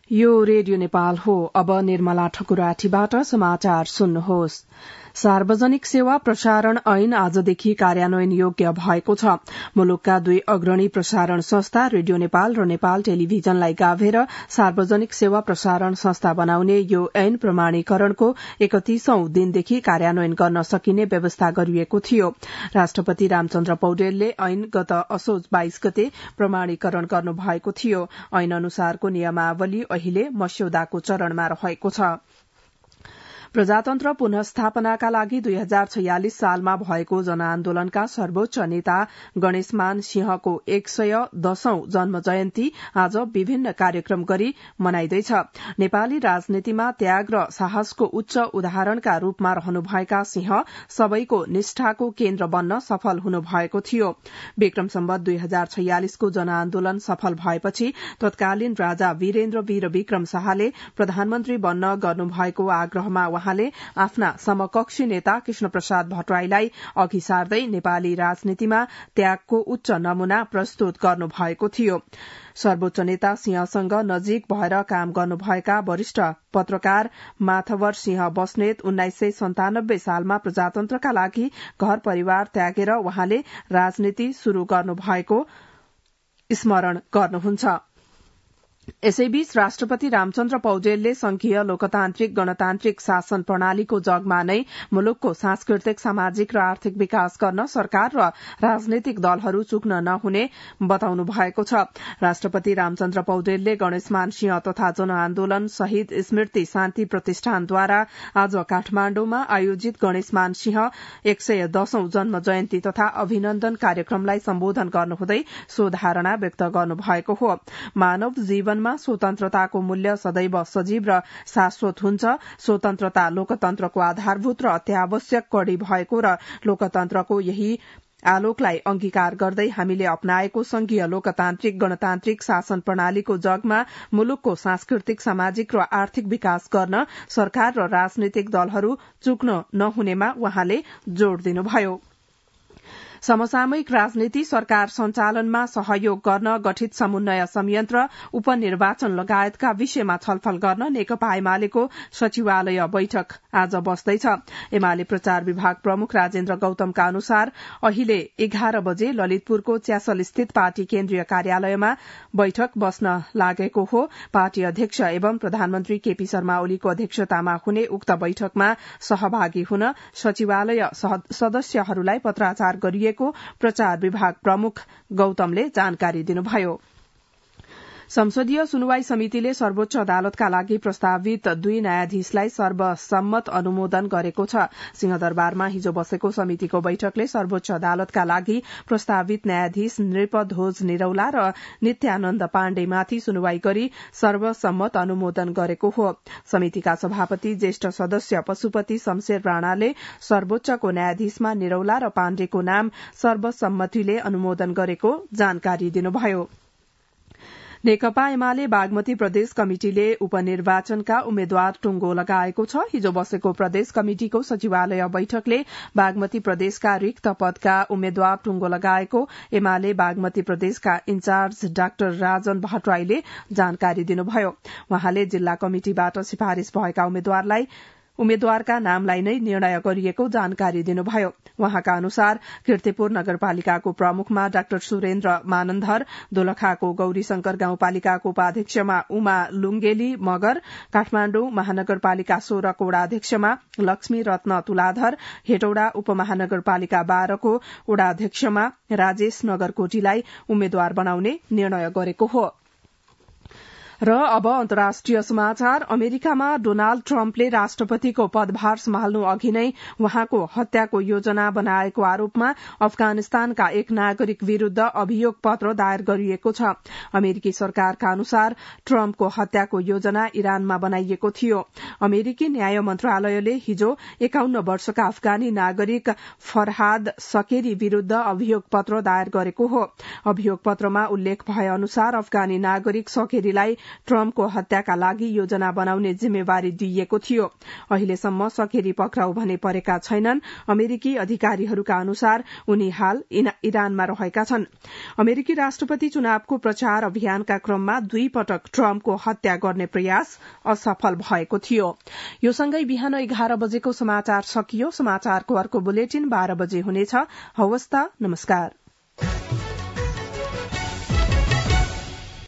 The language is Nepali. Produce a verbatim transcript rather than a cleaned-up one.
यो रेडियो नेपाल हो। अब निर्मला ठकुराठीबाट समाचार सुन्नुहोस्। सार्वजनिक सेवा प्रसारण ऐन आजदेखि कार्यान्वयन योग्य भएको छ। मुलुकका दुई अग्रणी प्रसारण संस्था रेडियो नेपाल र नेपाल टेलिभिजनलाई गाभेर सार्वजनिक सेवा प्रसारण संस्था बनाउने यो ऐन प्रमाणीकरणको एकतीसौं दिनदेखि कार्यान्वयन गर्न सकिने व्यवस्था गरिएको थियो। राष्ट्रपति रामचन्द्र पौडेलले ऐन गत असोज बाइस गते प्रमाणीकरण गर्नु भएको थियो। ऐन अनुसारको नियमावली अहिले मस्यौदाको चरणमा रहेको छ। प्रजातन्त्र पुनःस्थापनाका लागि दुई हजार छयालिस सालमा भएको जनआन्दोलनका सर्वोच्च नेता गणेशमान सिंहको एक सय दशौं जन्म जयन्ती आज विभिन्न कार्यक्रम गरी मनाइँदैछ। नेपाली राजनीतिमा त्याग र साहसको उच्च उदाहरणका रूपमा रहनुभएका सिंह सबैको निष्ठाको केन्द्र बन्न सफल हुनुभएको थियो। विक्रम सम्वत दुई हजार छयालिसको जनआन्दोलन सफल भएपछि तत्कालीन राजा वीरेन्द्र वीर विक्रम शाहले प्रधानमन्त्री बन्न गर्नुभएको आग्रहमा उहाँले आफ्ना समकक्षी नेता कृष्ण प्रसाद भट्टराईलाई अघि सार्दै नेपाली राजनीतिमा त्यागको उच्च नमूना प्रस्तुत गर्नुभएको थियो। सर्वोच्च नेता सिंहसँग नजिक भएर काम गर्नुभएका वरिष्ठ पत्रकार माथवर सिंह बस्नेत उन्नाइस सय सन्तानब्बे सालमा प्रजातन्त्रका लागि घर परिवार त्यागेर उहाँले राजनीति शुरू गर्नुभएको स्मरण गर्नुहुन्छ। यसैबीच राष्ट्रपति रामचन्द्र पौडेलले संघीय लोकतान्त्रिक गणतान्त्रिक शासन प्रणालीको जगमा नै मुलुकको सांस्कृतिक सामाजिक र आर्थिक विकास गर्न सरकार र राजनैतिक दलहरू चुक्न नहुने बताउनु भएको छ। राष्ट्रपति रामचन्द्र पौडेलले गणेशमान सिंह तथा जनआन्दोलन शहीद स्मृति शान्ति प्रतिष्ठानद्वारा आज काठमाण्डुमा आयोजित गणेशमान सिंह एक सय दशौं जन्म जयन्ती तथा अभिनन्दन कार्यक्रमलाई सम्बोधन गर्नुहुँदै सो धारणा व्यक्त गर्नुभएको हो। मानव जीवन स्वतन्त्रताको मूल्य सदैव सजीव र शाश्वत हुन्छ। स्वतन्त्रता लोकतन्त्रको आधारभूत र अत्यावश्यक कडी भएको र लोकतन्त्रको यही आलोकलाई अंगीकार गर्दै हामीले अपनाएको संघीय लोकतान्त्रिक गणतान्त्रिक शासन प्रणालीको जगमा मुलुकको सांस्कृतिक सामाजिक र आर्थिक विकास गर्न सरकार र राजनैतिक दलहरू चुक्न नहुनेमा उहाँले जोड़ दिनुभयो। समसामयिक राजनीति सरकार सञ्चालनमा सहयोग गर्न गठित समन्वय संयन्त्र उपनिर्वाचन लगायतका विषयमा छलफल गर्न नेकपा एमालेको सचिवालय बैठक आज बस्दैछ। एमाले प्रचार विभाग प्रमुख राजेन्द्र गौतमका अनुसार अहिले एघार बजे ललितपुरको च्यासल स्थित पार्टी केन्द्रीय कार्यालयमा बैठक बस्न लागेको हो। पार्टी अध्यक्ष एवं प्रधानमन्त्री केपी शर्मा ओलीको अध्यक्षतामा हुने उक्त बैठकमा सहभागी हुन सचिवालय सदस्यहरूलाई पत्राचार गरिएको प्रचार विभाग प्रमुख गौतमले जानकारी दिनुभयो। संसदीय सुनवाई समितिले सर्वोच्च अदालतका लागि प्रस्तावित दुई न्यायाधीशलाई सर्वसम्मत अनुमोदन गरेको छ। सिंहदरबारमा हिजो बसेको समितिको बैठकले सर्वोच्च अदालतका लागि प्रस्तावित न्यायाधीश नृपध्वज निरौला र नित्यानन्द पाण्डेमाथि सुनवाई गरी सर्वसम्मत अनुमोदन गरेको हो। समितिका सभापति ज्येष्ठ सदस्य पशुपति शमशेर राणाले सर्वोच्चको न्यायाधीशमा निरौला र पाण्डेको नाम सर्वसम्मतिले अनुमोदन गरेको जानकारी दिनुभयो। नेकपा एमाले बागमती प्रदेश कमिटिले उपनिर्वाचनका उम्मेद्वार टुंगो लगाएको छ। हिजो बसेको प्रदेश कमिटिको सचिवालय बैठकले बागमती प्रदेशका रिक्त पदका उम्मेद्वार टुंगो लगाएको एमाले बागमती प्रदेशका इन्चार्ज डाक्टर राजन भट्टराईले जानकारी दिनुभयो। उहाँले जिल्ला कमिटिबाट सिफारिश भएका उम्मेद्वारलाई उम्मेद्वारका नामलाई नै निर्णय गरिएको जानकारी दिनुभयो। उहाँका अनुसार कीर्तिपुर नगरपालिकाको प्रमुखमा डाक्टर सुरेन्द्र मानन्धर, दोलखाको गौरीशंकर गाउँपालिकाको उपाध्यक्षमा उमा लुंगेली मगर, काठमाण्डु महानगरपालिका सोह्रको वडाध्यक्षमा लक्ष्मी रत्न तुलाधर, हेटौडा उपमहानगरपालिका बाह्रको वडाध्यक्षमा राजेश नगरकोटीलाई उम्मेद्वार बनाउने निर्णय गरेको हो। र अब अन्तर्राष्ट्रिय समाचार। अमेरिकामा डोनाल्ड ट्रम्पले राष्ट्रपतिको पदभार सम्हाल्नु अघि नै उहाँको हत्याको योजना बनाएको आरोपमा अफगानिस्तानका एक नागरिक विरूद्ध अभियोग पत्र दायर गरिएको छ। अमेरिकी सरकारका अनुसार ट्रम्पको हत्याको योजना इरानमा बनाइएको थियो। अमेरिकी न्याय मन्त्रालयले हिजो एकाउन्न वर्षका अफगानी नागरिक फरहाद सकेरी विरूद्ध अभियोग पत्र दायर गरेको हो। अभियोग पत्रमा उल्लेख भए अनुसार अफगानी नागरिक सकेरीलाई ट्रम्पको हत्याका लागि योजना बनाउने जिम्मेवारी दिइएको थियो। अहिलेसम्म सकेरी पक्राउ भने परेका छैनन्। अमेरिकी अधिकारीहरूका अनुसार उनी हाल इरानमा रहेका छन्। अमेरिकी राष्ट्रपति चुनावको प्रचार अभियानका क्रममा दुई पटक ट्रम्पको हत्या गर्ने प्रयास असफल भएको थियो। यो सँगै बिहान एघार बजेको समाचार सकियो। समाचारको अर्को बुलेटिन बाह्र बजे हुनेछ। हवस् त, नमस्कार।